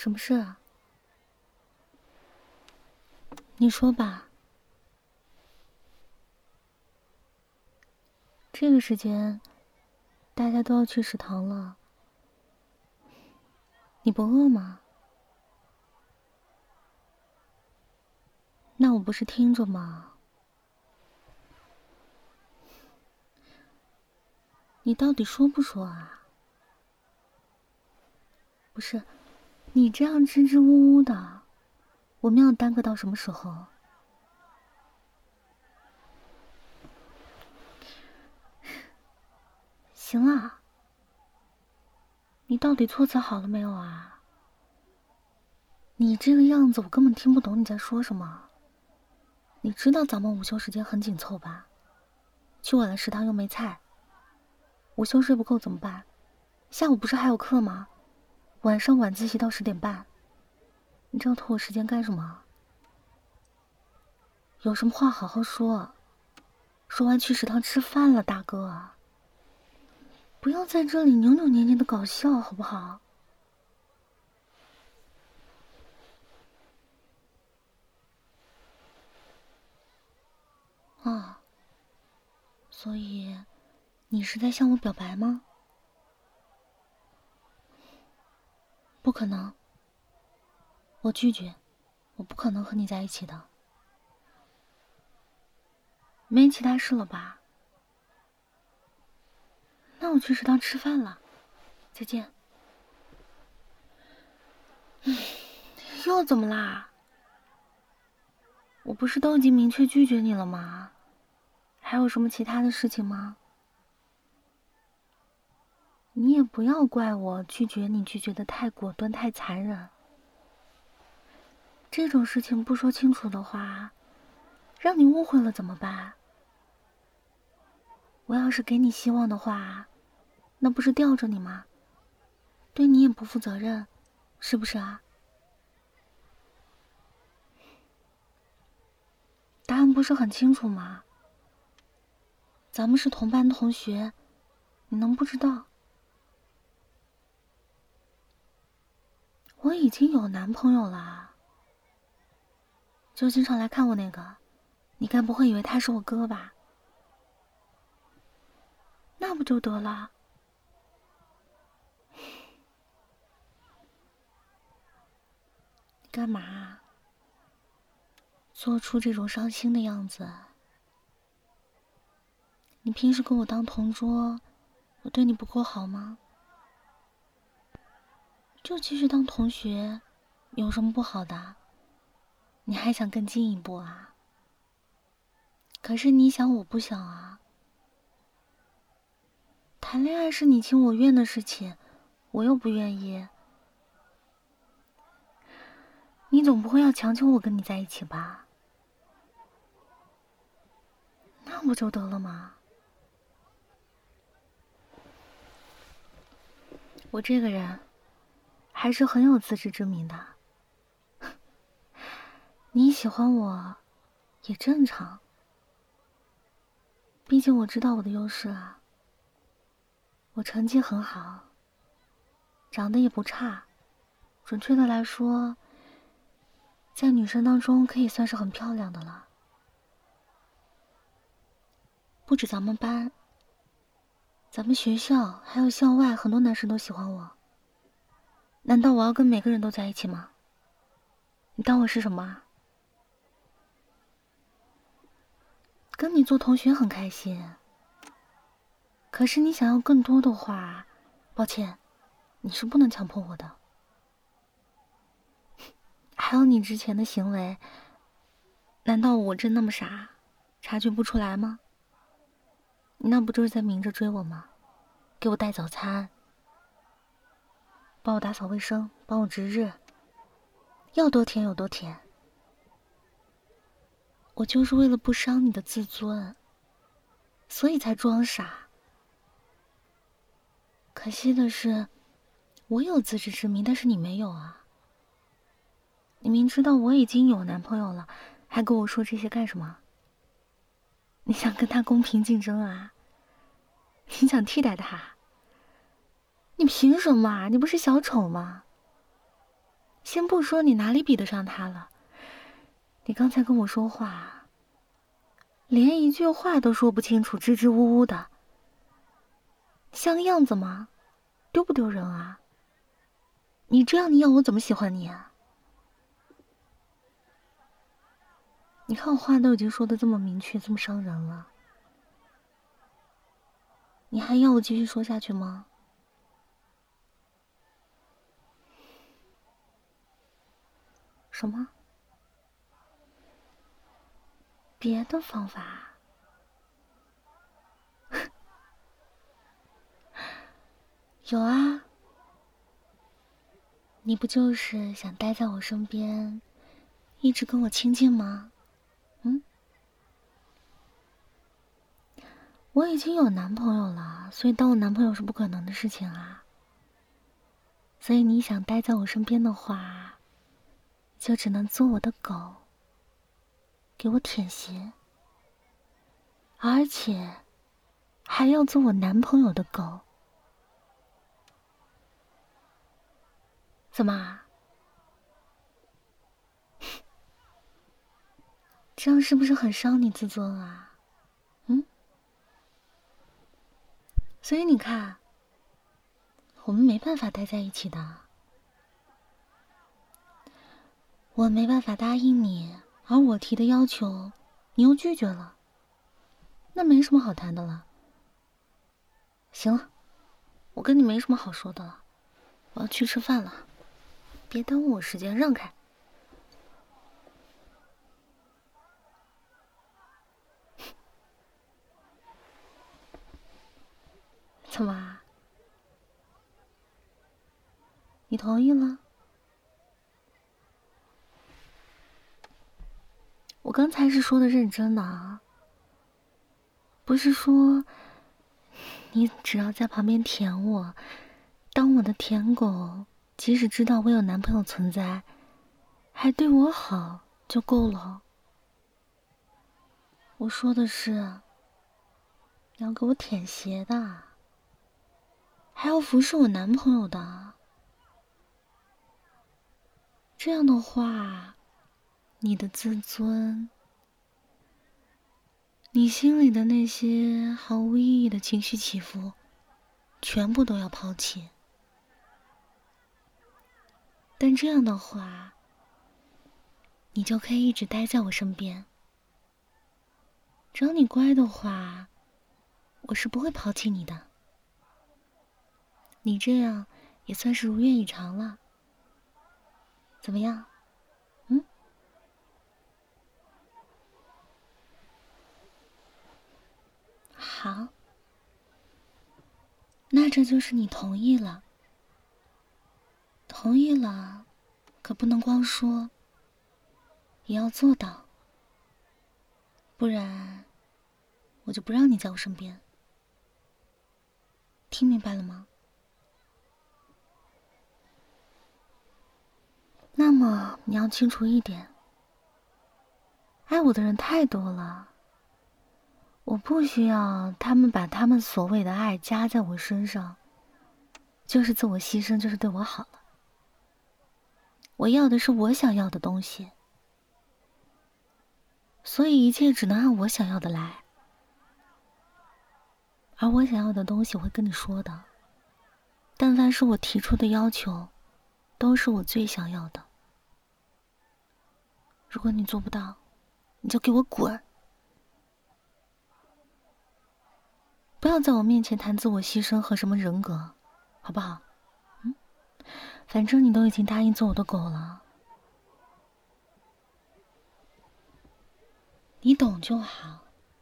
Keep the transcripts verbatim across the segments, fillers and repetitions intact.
什么事啊？你说吧。这个时间，大家都要去食堂了，你不饿吗？那我不是听着吗？你到底说不说啊？不是，你这样支支吾吾的，我们要耽搁到什么时候？行了，你到底措辞好了没有啊？你这个样子，我根本听不懂你在说什么。你知道咱们午休时间很紧凑吧？去晚了食堂又没菜，午休睡不够怎么办？下午不是还有课吗？晚上晚自习到十点半，你这样拖我时间干什么？有什么话好好说，说完去食堂吃饭了，大哥。不要在这里扭扭捏捏的搞笑，好不好？啊，所以你是在向我表白吗？不可能，我拒绝，我不可能和你在一起的。没其他事了吧？那我去食堂吃饭了，再见。嗯，又怎么啦？我不是都已经明确拒绝你了吗？还有什么其他的事情吗？你也不要怪我拒绝你拒绝的太果断太残忍。这种事情不说清楚的话，让你误会了怎么办？我要是给你希望的话，那不是吊着你吗？对你也不负责任，是不是啊？答案不是很清楚吗？咱们是同班同学，你能不知道？我已经有男朋友了，就经常来看我那个，你该不会以为他是我哥吧？那不就得了？你干嘛？做出这种伤心的样子？你平时跟我当同桌，我对你不够好吗？就继续当同学，有什么不好的？你还想更进一步啊？可是你想，我不想啊。谈恋爱是你情我愿的事情，我又不愿意。你总不会要强求我跟你在一起吧？那不就得了吗？我这个人还是很有自知之明的。你喜欢我也正常，毕竟我知道我的优势啊。我成绩很好，长得也不差，准确的来说，在女生当中可以算是很漂亮的了。不止咱们班，咱们学校还有校外很多男生都喜欢我。难道我要跟每个人都在一起吗？你当我是什么啊？跟你做同学很开心，可是你想要更多的话，抱歉，你是不能强迫我的。还有你之前的行为，难道我真那么傻，察觉不出来吗？你那不就是在明着追我吗？给我带早餐，帮我打扫卫生，帮我值日，要多甜有多甜。我就是为了不伤你的自尊，所以才装傻。可惜的是，我有自知之明，但是你没有啊。你明知道我已经有男朋友了，还跟我说这些干什么？你想跟他公平竞争啊？你想替代他？你凭什么啊？你不是小丑吗？ 先不说你哪里比得上他了，你刚才跟我说话，连一句话都说不清楚，支支吾吾的，像个样子吗？丢不丢人啊？你这样，你要我怎么喜欢你啊？你看我话都已经说的这么明确，这么伤人了，你还要我继续说下去吗？什么？别的方法？有啊，你不就是想待在我身边，一直跟我亲近吗？嗯？我已经有男朋友了，所以当我男朋友是不可能的事情啊。所以你想待在我身边的话，就只能做我的狗，给我舔鞋，而且还要做我男朋友的狗。怎么？这样是不是很伤你自尊啊？嗯？所以你看，我们没办法待在一起的。我没办法答应你，而我提的要求，你又拒绝了，那没什么好谈的了。行了，我跟你没什么好说的了，我要去吃饭了，别耽误我时间，让开。怎么？你同意了？我刚才是说的认真的啊，不是说你只要在旁边舔我，当我的舔狗，即使知道我有男朋友存在，还对我好就够了。我说的是，你要给我舔鞋的，还要服侍我男朋友的。这样的话，你的自尊，你心里的那些毫无意义的情绪起伏，全部都要抛弃。但这样的话，你就可以一直待在我身边。只要你乖的话，我是不会抛弃你的。你这样也算是如愿以偿了。怎么样？嗯？好，那这就是你同意了。同意了，可不能光说，也要做到，不然我就不让你在我身边。听明白了吗？那么你要清楚一点，爱我的人太多了，我不需要他们把他们所谓的爱加在我身上，就是自我牺牲，就是对我好了。我要的是我想要的东西，所以一切只能按我想要的来。而我想要的东西我会跟你说的，但凡是我提出的要求，都是我最想要的。如果你做不到，你就给我滚！不要在我面前谈自我牺牲和什么人格，好不好？嗯，反正你都已经答应做我的狗了，你懂就好。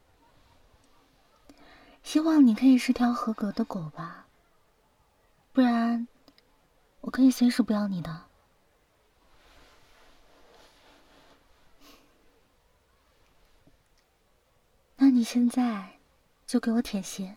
希望你可以是条合格的狗吧，不然我可以随时不要你的。那你现在就给我舔鞋，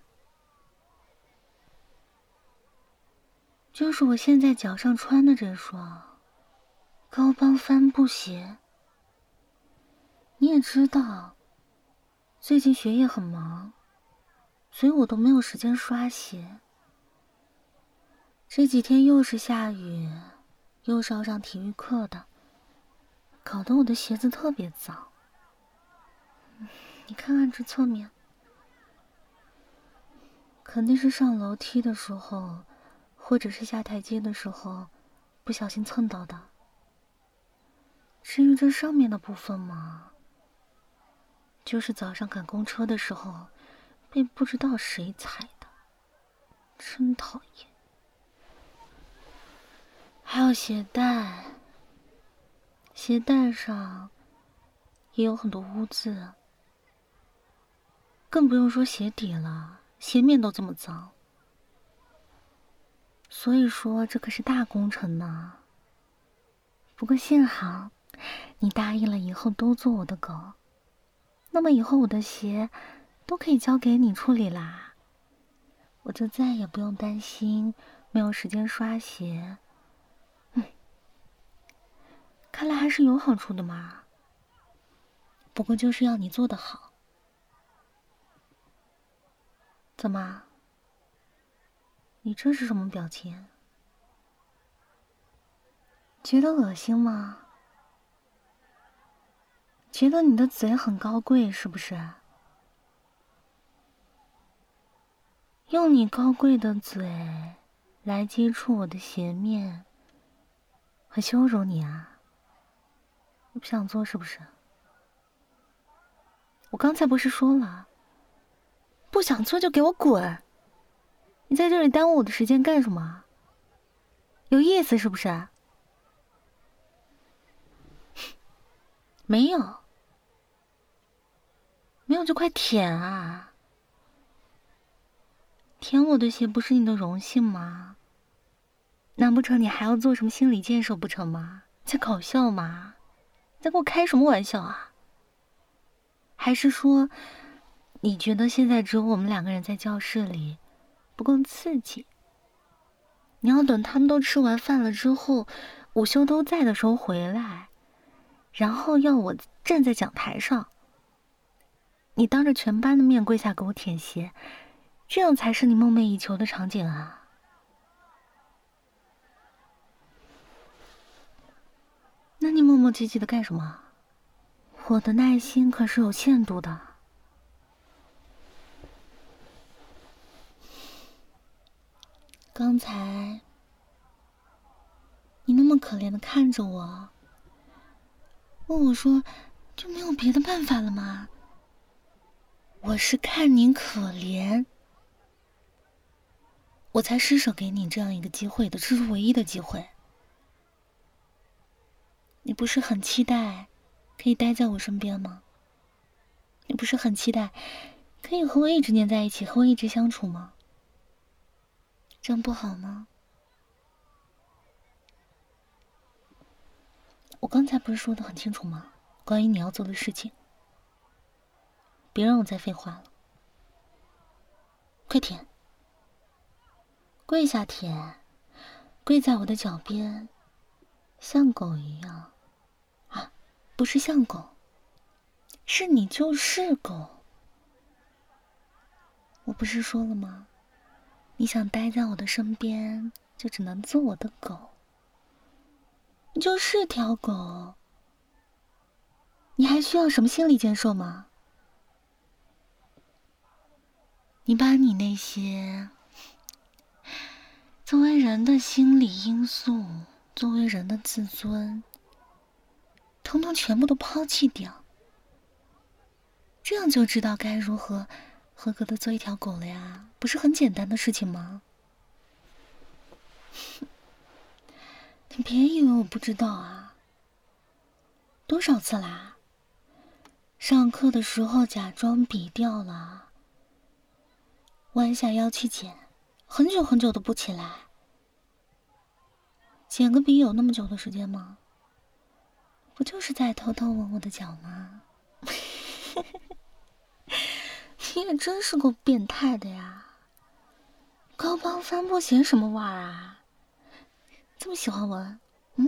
就是我现在脚上穿的这双高帮帆布鞋。你也知道，最近学业很忙，所以我都没有时间刷鞋。这几天又是下雨， 又是要上体育课的，搞得我的鞋子特别脏。你看看这侧面，肯定是上楼梯的时候，或者是下台阶的时候，不小心蹭到的。至于这上面的部分嘛，就是早上赶公车的时候，被不知道谁踩的，真讨厌。还有鞋带，鞋带上也有很多污渍，更不用说鞋底了，鞋面都这么脏。所以说这可是大工程呢。不过幸好你答应了以后都做我的狗，那么以后我的鞋都可以交给你处理啦，我就再也不用担心没有时间刷鞋。嗯，看来还是有好处的嘛。不过就是要你做得好。怎么？你这是什么表情？觉得恶心吗？觉得你的嘴很高贵是不是？用你高贵的嘴来接触我的鞋面，很羞辱你啊？你不想做是不是？我刚才不是说了，不想做就给我滚！你在这里耽误我的时间干什么？有意思是不是？没有，没有就快舔啊！舔我的鞋不是你的荣幸吗？难不成你还要做什么心理建设不成吗？在搞笑吗？在跟我开什么玩笑啊？还是说，你觉得现在只有我们两个人在教室里，不够刺激？你要等他们都吃完饭了之后，午休都在的时候回来，然后要我站在讲台上，你当着全班的面跪下给我舔鞋，这样才是你梦寐以求的场景啊！那你磨磨唧唧的干什么？我的耐心可是有限度的。刚才你那么可怜的看着我，问我说就没有别的办法了吗？我是看您可怜，我才施舍给你这样一个机会的，这是唯一的机会。你不是很期待可以待在我身边吗？你不是很期待可以和我一直黏在一起，和我一直相处吗？这样不好吗？我刚才不是说得很清楚吗？关于你要做的事情，别让我再废话了，快舔，跪下舔，跪在我的脚边，像狗一样。啊，不是像狗，是你就是狗。我不是说了吗？你想待在我的身边，就只能做我的狗。你就是条狗，你还需要什么心理建设吗？你把你那些作为人的心理因素，作为人的自尊，统统全部都抛弃掉，这样就知道该如何合格的做一条狗了呀，不是很简单的事情吗？你别以为我不知道啊，多少次啦？上课的时候假装笔掉了，弯下腰去捡，很久很久都不起来。捡个笔有那么久的时间吗？不就是在偷偷闻我的脚吗？你也真是够变态的呀！高帮帆布鞋什么味儿啊？这么喜欢闻？嗯？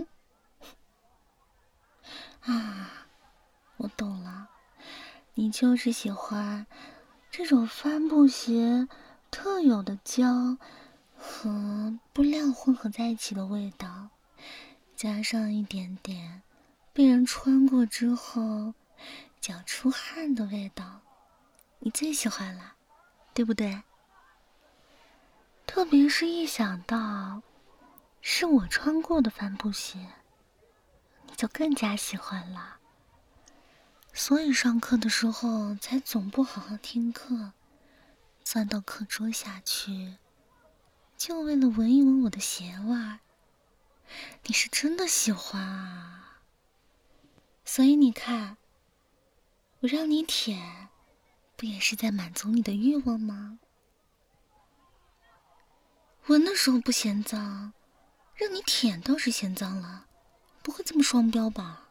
啊，我懂了，你就是喜欢这种帆布鞋特有的胶和布料混合在一起的味道， 加上一点点被人穿过之后脚出汗的味道，你最喜欢了，对不对？特别是一想到是我穿过的帆布鞋，你就更加喜欢了。所以上课的时候才总不好好听课，钻到课桌下去，就为了闻一闻我的鞋味儿。你是真的喜欢啊。所以你看，我让你舔，不也是在满足你的欲望吗？闻的时候不嫌脏，让你舔倒是嫌脏了，不会这么双标吧？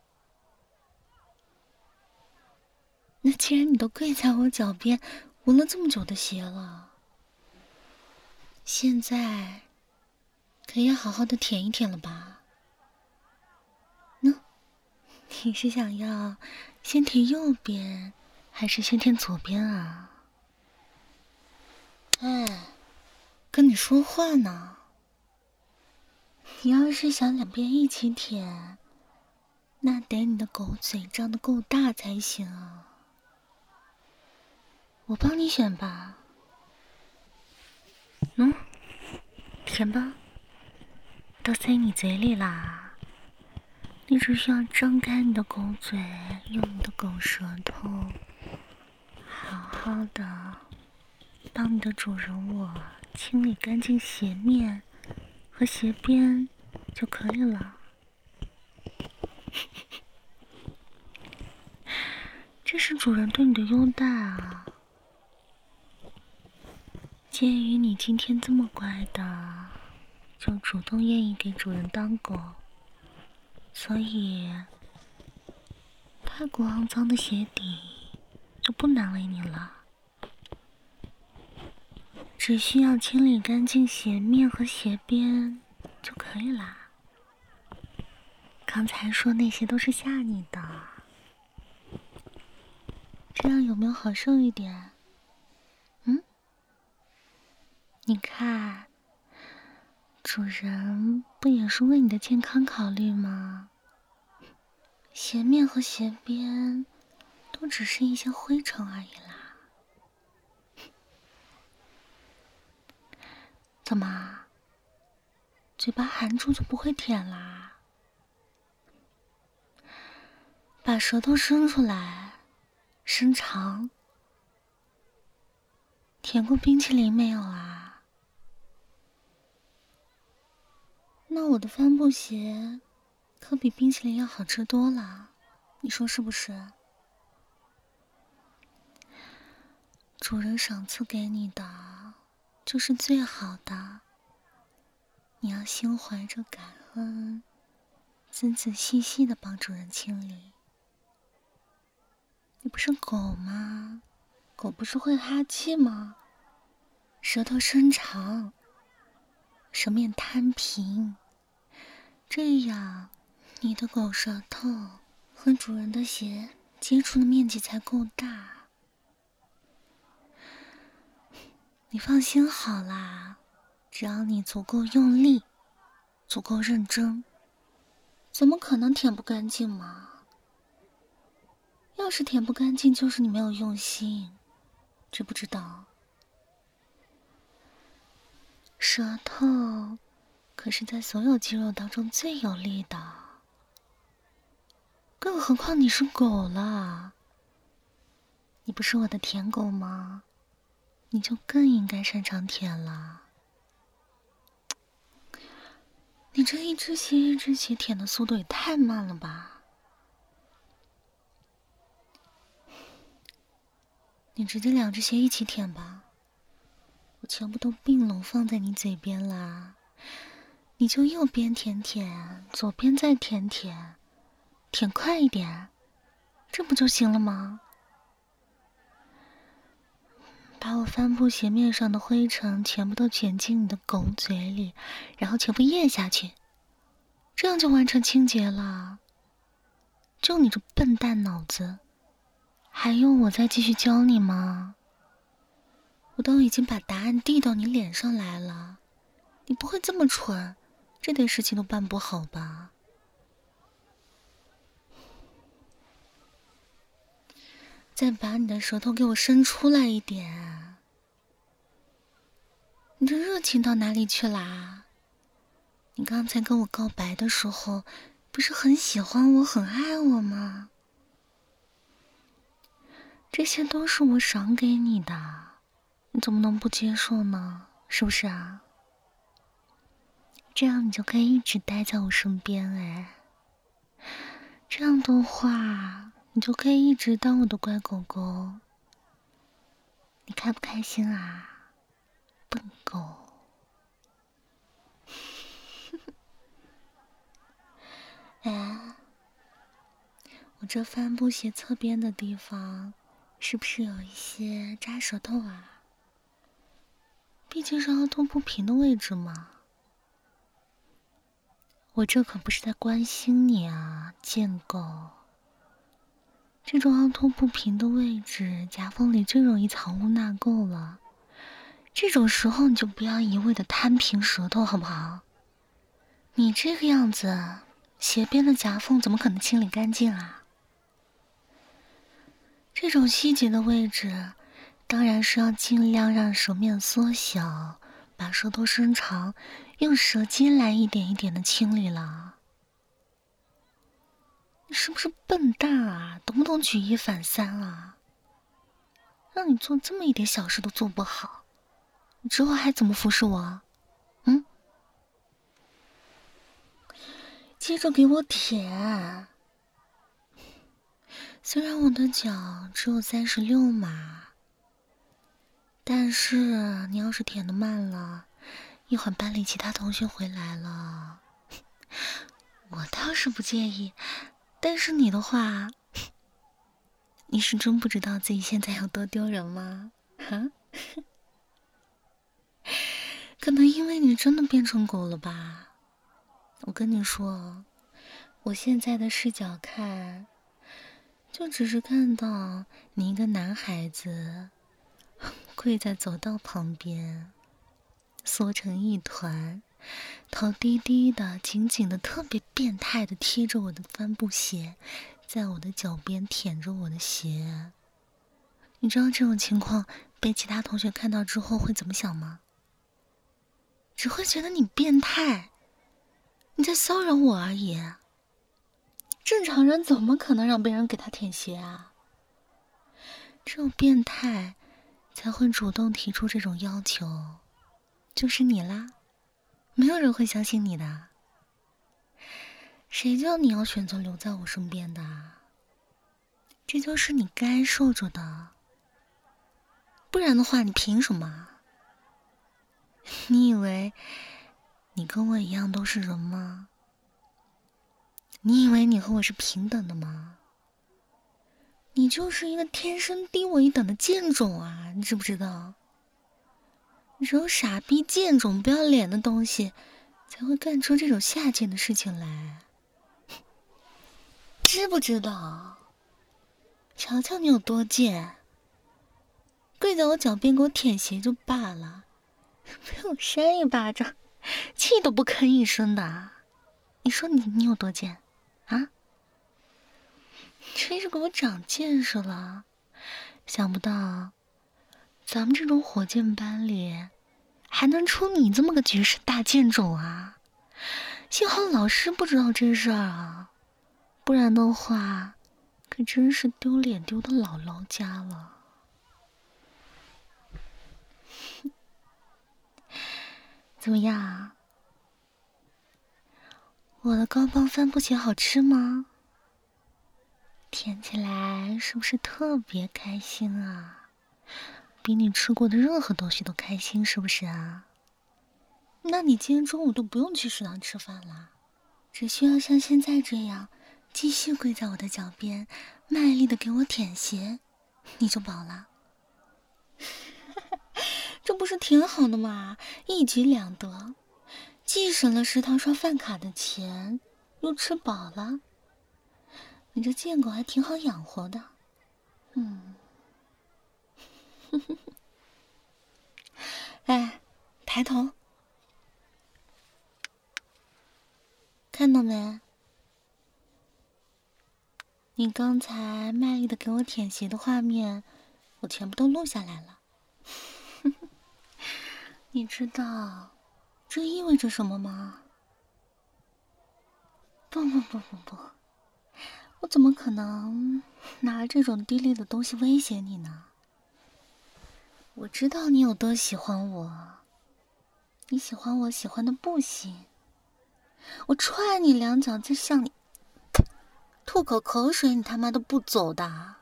那既然你都跪在我脚边闻了这么久的鞋了，现在可以好好的舔一舔了吧？呢？你是想要先舔右边，还是先舔左边啊？哎，跟你说话呢。你要是想两边一起舔，那得你的狗嘴张得够大才行啊。我帮你选吧。喏，舔吧，都塞你嘴里啦。你只需要张开你的狗嘴，用你的狗舌头，好好的帮你的主人我清理干净鞋面和鞋边就可以了。这是主人对你的优待啊。鉴于你今天这么乖的，就主动愿意给主人当狗，所以太过肮脏的鞋底就不难为你了。只需要清理干净鞋面和鞋边就可以啦。刚才说那些都是吓你的，这样有没有好受一点？嗯？你看，主人不也是为你的健康考虑吗？鞋面和鞋边都只是一些灰尘而已啦。怎么，嘴巴含住就不会舔啦？把舌头伸出来，伸长。舔过冰淇淋没有啊？那我的帆布鞋可比冰淇淋要好吃多了，你说是不是？主人赏赐给你的就是最好的，你要心怀着感恩，仔仔细细的帮主人清理。你不是狗吗？狗不是会哈气吗？舌头伸长，舌面摊平，这样你的狗舌头和主人的鞋接触的面积才够大。你放心好啦，只要你足够用力，足够认真，怎么可能舔不干净嘛？要是舔不干净，就是你没有用心，知不知道？舌头可是在所有肌肉当中最有力的，更何况你是狗了。你不是我的舔狗吗？你就更应该擅长舔了。你这一只鞋一只鞋舔的速度也太慢了吧？你直接两只鞋一起舔吧，我全部都并拢放在你嘴边啦。你就右边舔舔，左边再舔舔，舔快一点，这不就行了吗？把我帆布鞋面上的灰尘全部都卷进你的狗嘴里，然后全部咽下去，这样就完成清洁了。就你这笨蛋脑子，还用我再继续教你吗？我都已经把答案递到你脸上来了，你不会这么蠢，这点事情都办不好吧？ 再把你的舌头给我伸出来一点。你这热情到哪里去啦？你刚才跟我告白的时候，不是很喜欢我，很爱我吗？这些都是我赏给你的，你怎么能不接受呢？是不是啊？这样你就可以一直待在我身边哎。这样的话，你就可以一直当我的乖狗狗。你开不开心啊，笨狗？哎，我这帆布鞋侧边的地方，是不是有一些扎舌头啊？毕竟是凹凸不平的位置嘛。我这可不是在关心你啊，贱狗。这种凹凸不平的位置，夹缝里最容易藏污纳垢了。这种时候你就不要一味的摊平舌头，好不好？你这个样子，鞋边的夹缝怎么可能清理干净啊？这种细节的位置，当然是要尽量让舌面缩小，把舌头伸长，用舌尖来一点一点的清理了。你是不是笨蛋啊？动不动举一反三啊？让你做这么一点小事都做不好，你之后还怎么服侍我？嗯？接着给我舔。虽然我的脚只有三十六码，但是你要是舔得慢了，一会儿班里其他同学回来了，我倒是不介意。但是你的话，你是真不知道自己现在有多丢人吗？哈？可能因为你真的变成狗了吧？我跟你说，我现在的视角看，就只是看到你一个男孩子跪在走道旁边，缩成一团，头低低的，紧紧的，特别变态的贴着我的帆布鞋，在我的脚边舔着我的鞋。你知道这种情况被其他同学看到之后会怎么想吗？只会觉得你变态，你在骚扰我而已。正常人怎么可能让别人给他舔鞋啊？只有变态才会主动提出这种要求，就是你啦，没有人会相信你的。谁叫你要选择留在我身边的？这就是你该受着的，不然的话你凭什么？你以为你跟我一样都是人吗？你以为你和我是平等的吗？你就是一个天生低我一等的贱种啊，你知不知道？只有傻逼贱种不要脸的东西才会干出这种下贱的事情来，知不知道？瞧瞧你有多贱，跪在我脚边给我舔鞋就罢了，被我扇一巴掌气都不吭一声的。你说你你有多贱啊？真是给我长见识了，想不到咱们这种火箭班里还能出你这么个绝世大贱种啊！幸好老师不知道这事儿啊，不然的话可真是丢脸丢到姥姥家了。怎么样，我的高帮帆布鞋好吃吗？舔起来是不是特别开心啊？比你吃过的任何东西都开心，是不是啊？那你今天中午都不用去食堂吃饭了，只需要像现在这样继续跪在我的脚边，卖力的给我舔鞋，你就饱了。这不是挺好的吗？一举两得，既省了食堂刷饭卡的钱，又吃饱了。你这贱狗还挺好养活的，嗯。哎，抬头，看到没？ 你刚才卖力的给我舔鞋的画面，我全部都录下来了。你知道这意味着什么吗？不不不不不，我怎么可能拿这种低劣的东西威胁你呢？我知道你有多喜欢我，你喜欢我喜欢的不行，我踹你两脚再向你吐口口水，你他妈都不走的。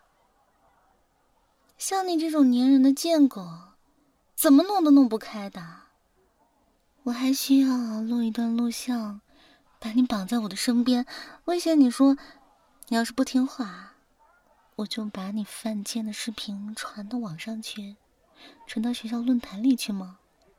像你这种粘人的贱狗，怎么弄都弄不开的。我还需要录一段录像，把你绑在我的身边，威胁你说，你要是不听话，我就把你犯贱的视频传到网上去，传到学校论坛里去吗？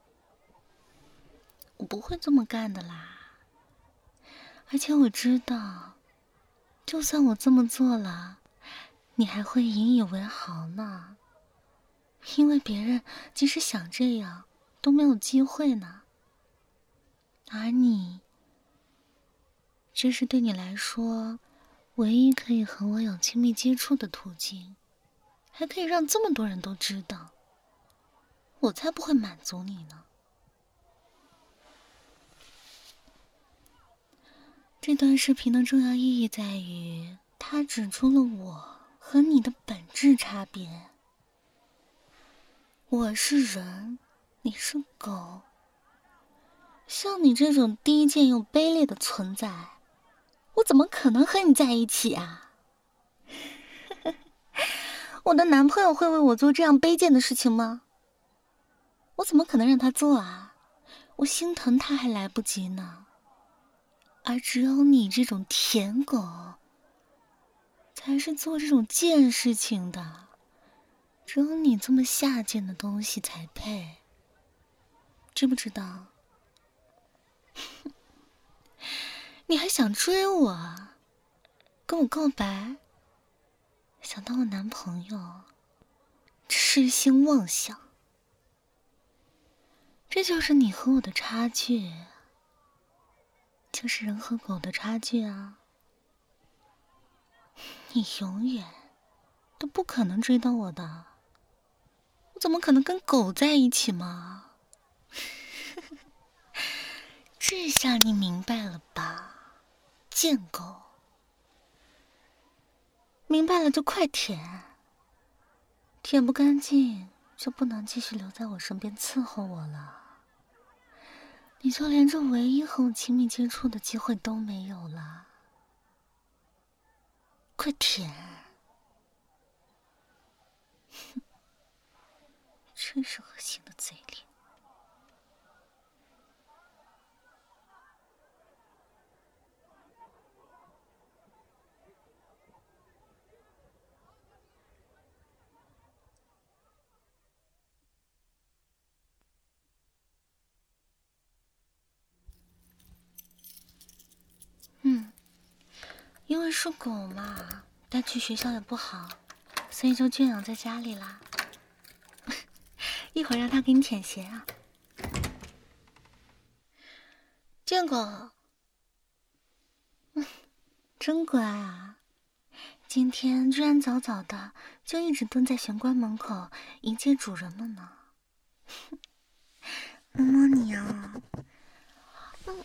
我不会这么干的啦。而且我知道，就算我这么做了，你还会引以为豪呢。因为别人即使想这样，都没有机会呢。而你，这是对你来说唯一可以和我有亲密接触的途径，还可以让这么多人都知道，我才不会满足你呢。这段视频的重要意义在于，它指出了我和你的本质差别。我是人，你是狗。像你这种低贱又卑劣的存在，我怎么可能和你在一起啊？我的男朋友会为我做这样卑贱的事情吗？我怎么可能让他做啊？我心疼他还来不及呢。而只有你这种舔狗，才是做这种贱事情的。只有你这么下贱的东西才配，知不知道？你还想追我，跟我告白，想当我男朋友，痴心妄想。这就是你和我的差距，就是人和狗的差距啊。你永远都不可能追到我的，我怎么可能跟狗在一起嘛？这下你明白了吧，贱狗？明白了就快舔，舔不干净就不能继续留在我身边伺候我了，你就连这唯一和我亲密接触的机会都没有了。快舔！哼，真是恶心的嘴脸。嗯，因为是狗嘛，带去学校也不好，所以就圈养在家里啦。一会儿让它给你舔鞋啊。贱狗，嗯，真乖啊！今天居然早早的就一直蹲在玄关门口迎接主人了呢。摸摸你啊，嗯，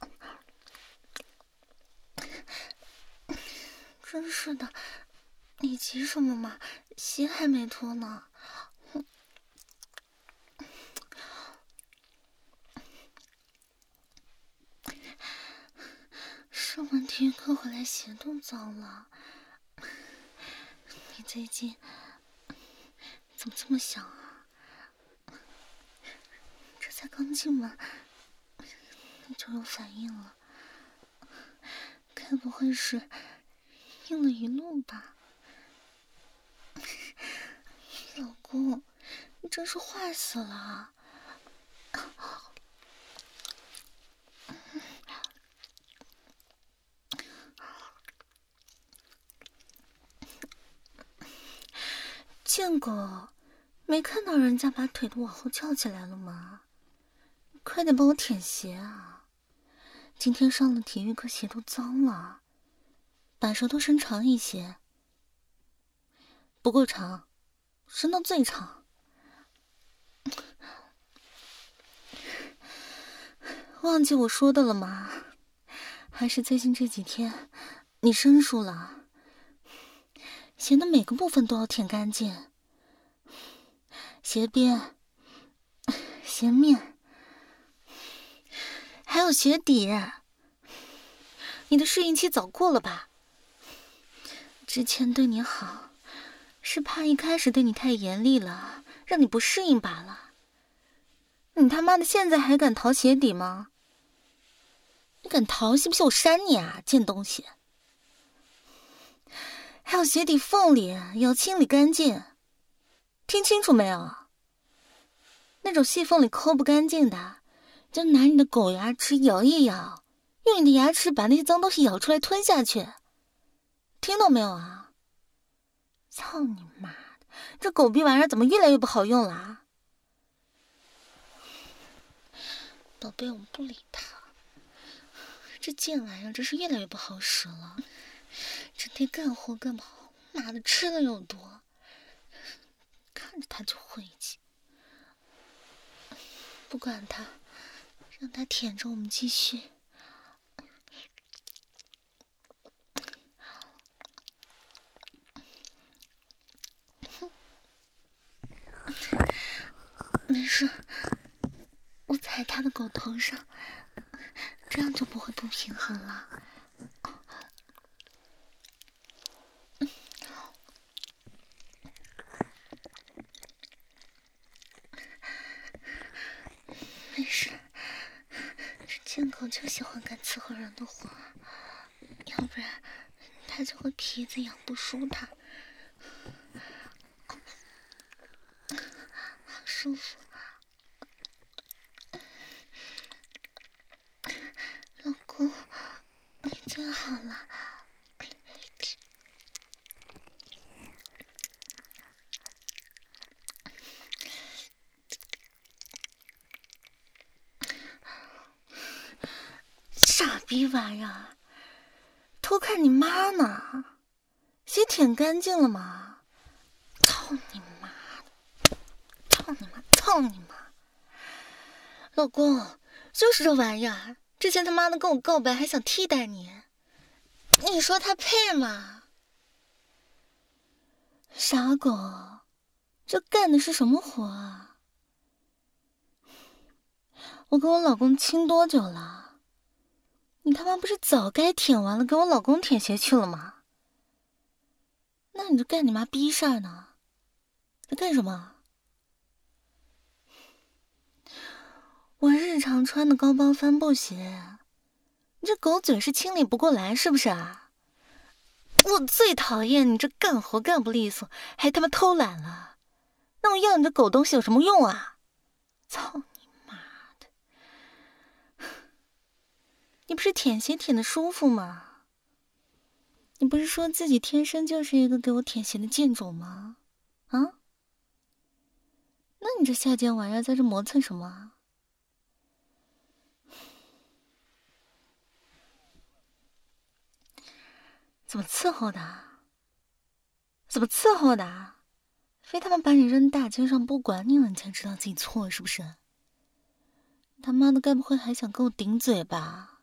真是的，你急什么嘛？鞋还没脱呢。上完体育课回来鞋都脏了。你最近怎么这么想啊？这才刚进门你就有反应了，该不会是硬了一路吧？老公，你真是坏死了。贱狗，没看到人家把腿都往后翘起来了吗？快点帮我舔鞋啊！今天上了体育课，鞋都脏了，把舌头伸长一些， 不够长，伸到最长。忘记我说的了吗？还是最近这几天你生疏了，鞋的每个部分都要舔干净，鞋边、鞋面，还有鞋底。你的适应期早过了吧？之前对你好，是怕一开始对你太严厉了，让你不适应罢了。你他妈的现在还敢掏鞋底吗？你敢逃，信不信我扇你啊，贱东西！还有鞋底缝里也要清理干净，听清楚没有？那种细缝里抠不干净的，就拿你的狗牙齿咬一咬，用你的牙齿把那些脏东西咬出来吞下去，听到没有啊？操你妈的，这狗逼玩意儿怎么越来越不好用了？宝贝，我们不理他。这贱玩意儿真是越来越不好使了，整天干活干跑，妈的吃的又多，看着他就晦气。不管他，让他舔着我们继续。没事，我踩他的狗头上，这样就不会不平衡了。没事，这贱狗就喜欢干伺候人的活，要不然它就会皮子痒不舒坦。好舒服。老公，你最好了。傻逼玩意儿，偷看你妈呢？鞋舔干净了吗？操你妈的！操你妈！操你妈！老公，就是这玩意儿，之前他妈的跟我告白，还想替代你，你说他配吗？傻狗，这干的是什么活啊？我跟我老公亲多久了？你他妈不是早该舔完了给我老公舔鞋去了吗？那你这干你妈逼事儿呢？在干什么？我日常穿的高帮帆布鞋，你这狗嘴是清理不过来是不是啊？我最讨厌你这干活干不利索，还他妈偷懒了。那我要你这狗东西有什么用啊？操你妈的！你不是舔鞋舔的舒服吗？你不是说自己天生就是一个给我舔鞋的贱种吗？啊？那你这下贱玩意儿在这磨蹭什么啊？怎么伺候的？怎么伺候的？非他妈把你扔大街上不管你了，你才知道自己错是不是？你他妈的该不会还想跟我顶嘴吧？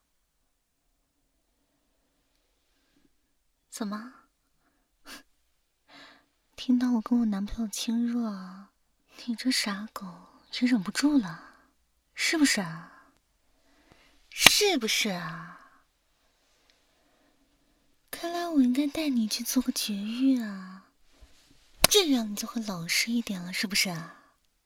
怎么？听到我跟我男朋友亲热，你这傻狗也忍不住了，是不是啊？是不是啊？看来我应该带你去做个绝育啊，这样你就会老实一点了，是不是啊？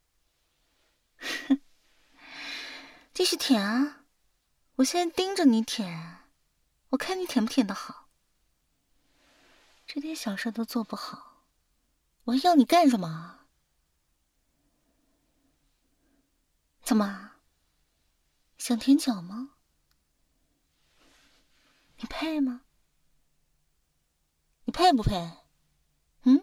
继续舔啊！我现在盯着你舔，我看你舔不舔得好。这点小事都做不好，我还要你干什么？怎么？想舔脚吗？你配吗？你配不配？嗯？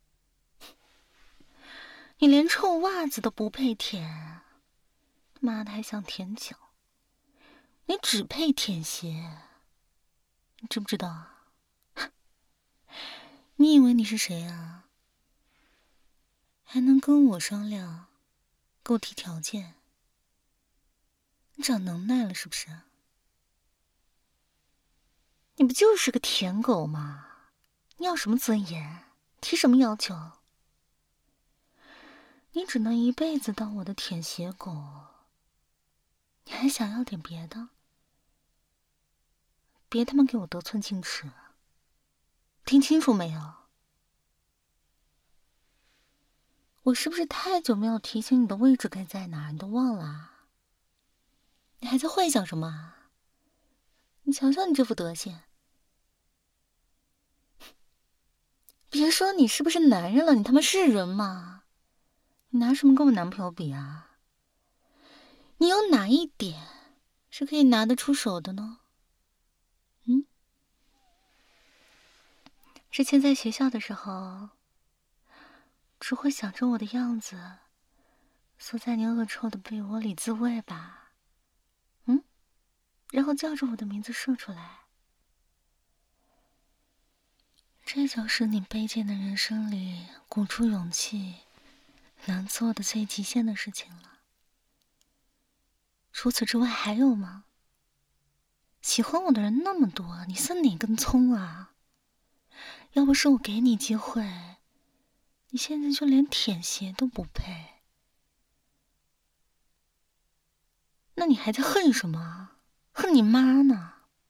你连臭袜子都不配舔，妈的还想舔脚？你只配舔鞋，你知不知道啊？你以为你是谁啊？ 还能跟我商量，给我提条件？你长能耐了是不是？你不就是个舔狗吗？你要什么尊严？提什么要求？你只能一辈子当我的舔鞋狗，你还想要点别的？别他妈给我得寸进尺，听清楚没有？我是不是太久没有提醒你的位置该在哪儿，你都忘了啊？你还在幻想什么啊？你瞧瞧你这副德行，别说你是不是男人了，你他妈是人吗？你拿什么跟我男朋友比啊？你有哪一点是可以拿得出手的呢？嗯？之前在学校的时候，只会想着我的样子，缩在你恶臭的被窝里自慰吧？嗯？然后叫着我的名字射出来。这就是你卑贱的人生里鼓出勇气能做的最极限的事情了。除此之外还有吗？喜欢我的人那么多，你算哪根葱啊？要不是我给你机会，你现在就连舔鞋都不配。那你还在恨什么？恨你妈呢？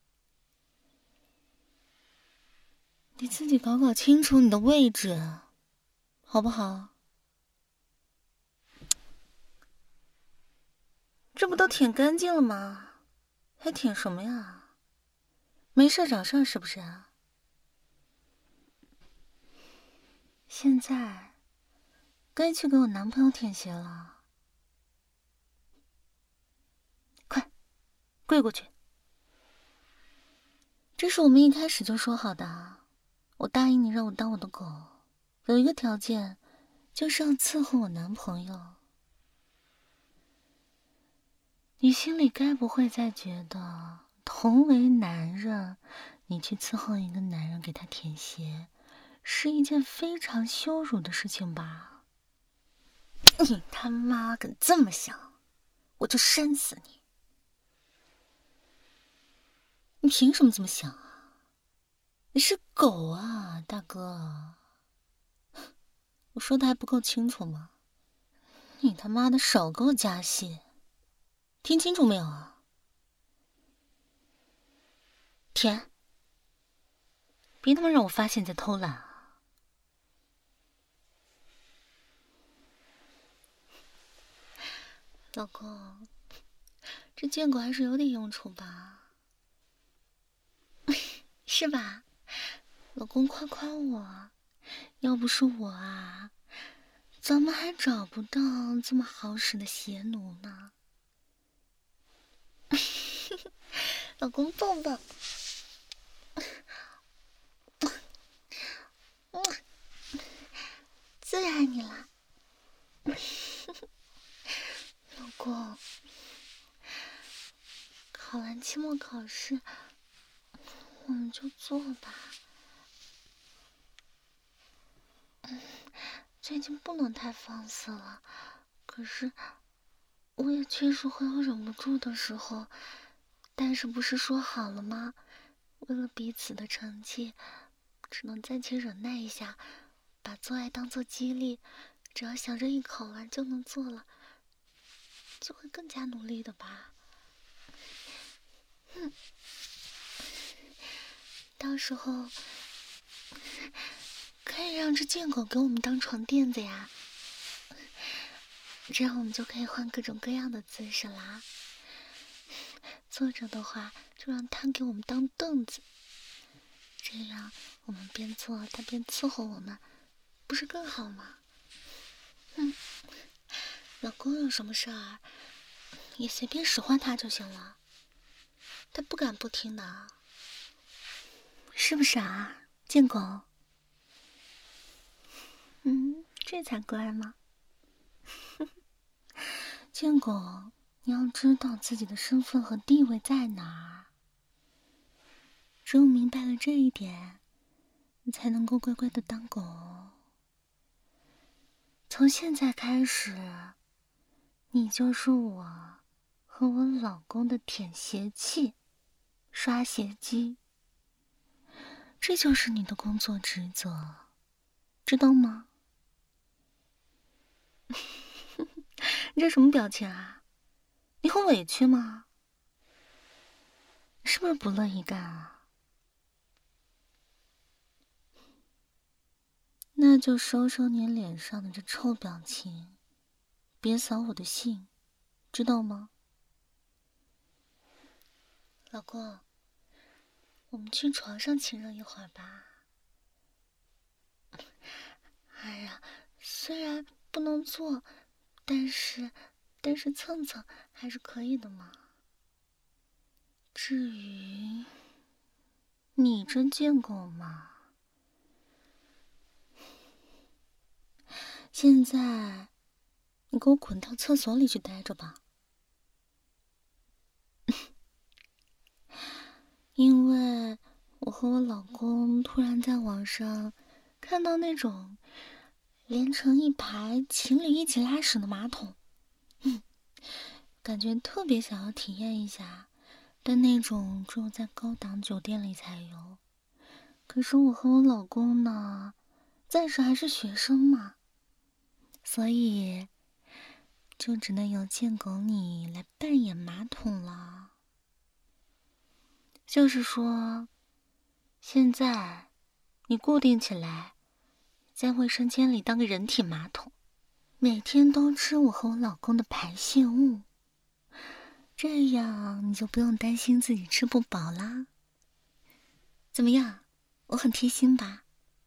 你自己搞搞清楚你的位置，好不好？这不都舔干净了吗？还舔什么呀？没事找事是不是啊？现在该去给我男朋友舔鞋了，快跪过去。这是我们一开始就说好的，我答应你让我当我的狗，有一个条件，就是要伺候我男朋友。你心里该不会再觉得同为男人，你去伺候一个男人给他舔鞋，是一件非常羞辱的事情吧？你他妈敢这么想，我就扇死你！你凭什么这么想啊？你是狗啊，大哥！我说的还不够清楚吗？你他妈的少给我加戏！听清楚没有啊？舔！别他妈让我发现你在偷懒啊！老公，这贱狗还是有点用处吧？是吧？老公夸夸我，要不是我啊，咱们还找不到这么好使的鞋奴呢。老公抱抱。最爱你了。老公，考完期末考试我们就做吧。最近不能太放肆了，可是我也确实会有忍不住的时候，但是不是说好了吗？为了彼此的成绩，只能暂且忍耐一下，把做爱当做激励，只要想着一考完就能做了，就会更加努力的吧。嗯，到时候可以让这贱狗给我们当床垫子呀，这样我们就可以换各种各样的姿势啦。坐着的话，就让它给我们当凳子，这样我们边做它边伺候我们，不是更好吗？嗯，老公有什么事儿也随便使唤他就行了，他不敢不听的，是不是啊，贱狗？嗯，这才乖嘛。贱狗，你要知道自己的身份和地位在哪儿，只有明白了这一点，你才能够乖乖的当狗。 从现在开始，你就是我和我老公的舔鞋器、刷鞋机，这就是你的工作职责，知道吗？你这什么表情啊？你很委屈吗？是不是不乐意干啊？那就收收你脸上的这臭表情，别扫我的兴，知道吗？老公，我们去床上亲热一会儿吧。哎呀，虽然不能做，但是但是蹭蹭还是可以的嘛。至于你这贱狗嘛，现在你给我滚到厕所里去待着吧。因为我和我老公突然在网上看到那种连成一排情侣一起拉屎的马桶，嗯，感觉特别想要体验一下，但那种只有在高档酒店里才有。可是我和我老公呢，暂时还是学生嘛，所以就只能由贱狗你来扮演马桶了。就是说，现在你固定起来，在卫生间里当个人体马桶，每天都吃我和我老公的排泄物，这样你就不用担心自己吃不饱啦。怎么样？我很贴心吧？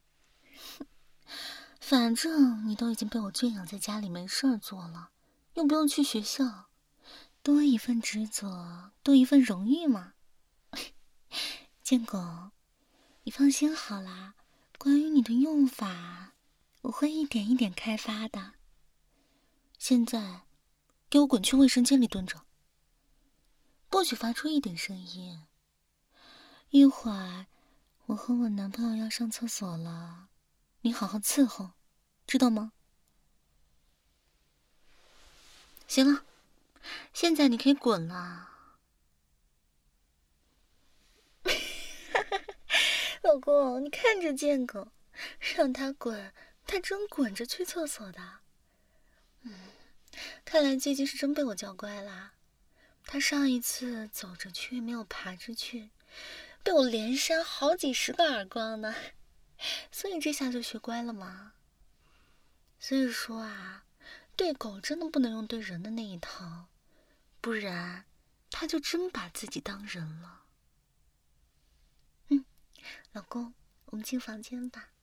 反正你都已经被我圈养在家里没事儿做了，又不用去学校，多一份职责，多一份荣誉嘛。贱狗，你放心好啦，关于你的用法，我会一点一点开发的。现在，给我滚去卫生间里蹲着，不许发出一点声音。一会儿，我和我男朋友要上厕所了，你好好伺候，知道吗？行了，现在你可以滚了。老公，你看这贱狗，让他滚，他真滚着去厕所的。嗯，看来最近是真被我教乖啦。他上一次走着去，没有爬着去，被我连扇好几十个耳光呢，所以这下就学乖了嘛。所以说啊，对狗真的不能用对人的那一套，不然他就真把自己当人了。嗯，老公，我们进房间吧。